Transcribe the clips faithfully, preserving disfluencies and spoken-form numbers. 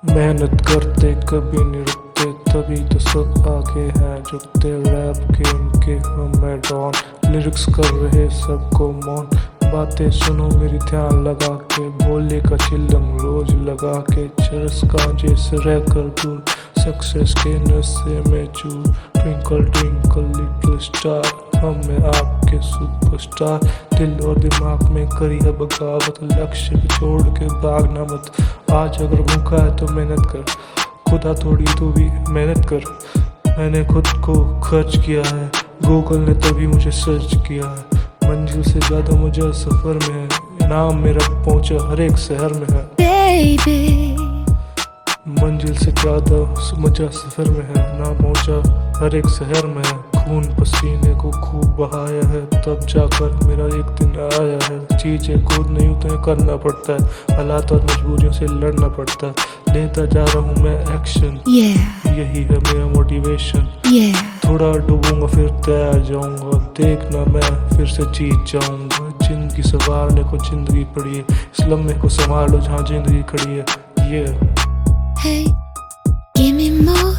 मेहनत करते कभी नहीं रुकते, तभी तो सब आगे हैं झुकते। रैप गेम के हमें डॉन, लिरिक्स कर रहे सबको मौन। बातें सुनो मेरी ध्यान लगा के, बोले का चिल्लम रोज लगा के। चरस गांजे से रहकर दूर, सक्सेस के नशे में चूर। ट्विंकल ट्विंकल लिटिल स्टार, हमें आपके सुपरस्टार। दिल और दिमाग में करी है बगावत, लक्ष्य भी छोड़ के भागना मत। आज अगर भूखा है तो मेहनत कर, खुदा थोड़ी तू भी मेहनत कर। मैंने खुद को खर्च किया है, गूगल ने तभी मुझे सर्च किया है। मंजिल से ज्यादा मजा सफर में है, नाम मेरा पहुंचा हर एक शहर में है। Baby, मंजिल से ज्यादा मजा सफर में है, नाम पहुंचा हर एक शहर में है। खून पसीने को खूब बहाया है, तब जाकर मेरा एक दिन आया है। चीजें खुद नहीं उतने करना पड़ता है, हालात और मजबूरियों से लड़ना पड़ता है। लेता जा रहा हूँ मैं एक्शन, yeah, यही है मेरा मोटिवेशन। yeah. थोड़ा डूबूंगा फिर तैयार जाऊंगा, देखना मैं फिर से जीत जाऊंगा। जिंदगी संवारने को जिंदगी पड़ी है, इस लम्हे को संभालो जहाँ जिंदगी खड़ी है। ये Hey, give me more.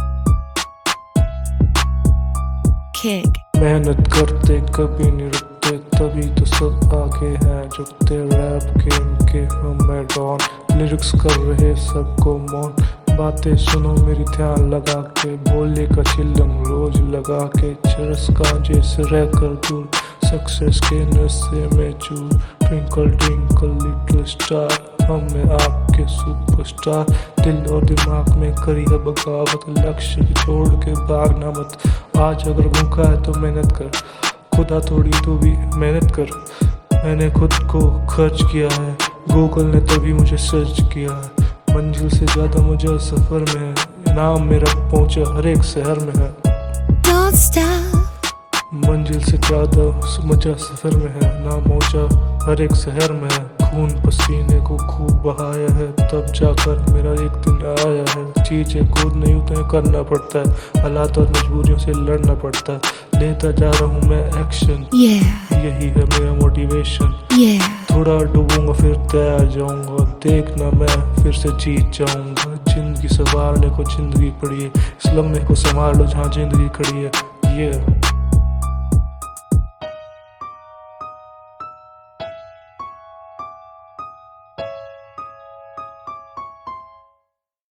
Kick. मेहनत करते कभी नहीं रुकते, तभी तो सब आगे हैं झुकते। रैप गेम के हमें डॉन, लिरिक्स कर रहे सबको मौन। बातें सुनो मेरी ध्यान लगा के, बोले का चिल्लम रोज लगा के। चरस गांजे से रहकर दूर, सक्सेस के नशे में चूर। ट्विंकल ट्विंकल लिटिल स्टार, हमें आपके सुपरस्टार। दिल और दिमाग में करी है बगावत, लक्ष्य भी छोड़ के भागना मत। आज अगर भूखा है तो मेहनत कर, खुदा थोड़ी तू भी मेहनत कर। मैंने खुद को खर्च किया है, गूगल ने तभी मुझे सर्च किया है। मंजिल से ज्यादा मजा सफर में है, नाम मेरा पहुंचा हर एक शहर में है। Don't stop. मंजिल से ज्यादा मजा सफर में है, नाम पहुंचा हर एक शहर में है। खून पसीने को खूब बहाया है, तब जाकर मेरा एक दिन आया है। चीजें खुद नहीं उतने करना पड़ता है, हालात और मजबूरियों से लड़ना पड़ता है। लेता जा रहा हूँ मैं एक्शन, Yeah, यही है मेरा मोटिवेशन। yeah. थोड़ा डूबूंगा फिर तैयार जाऊंगा, देखना मैं फिर से जीत जाऊंगा। जिंदगी संवारने को जिंदगी पड़ी है, इस लम्हे को संभालो जहाँ जिंदगी खड़ी है। ये